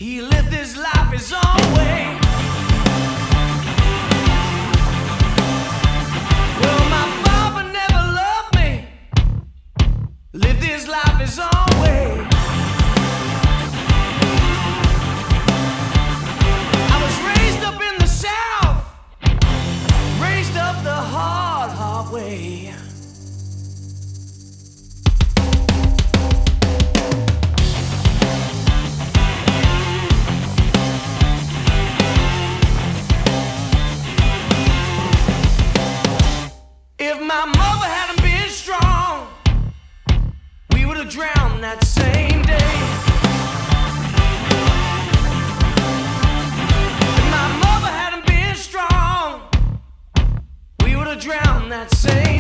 He lived his life his own way. Well, my father never loved me, lived his life his own way. I was raised up in the South, raised up the hard way. If my mother hadn't been strong, we would have drowned that same day. If my mother hadn't been strong, we would have drowned that same day.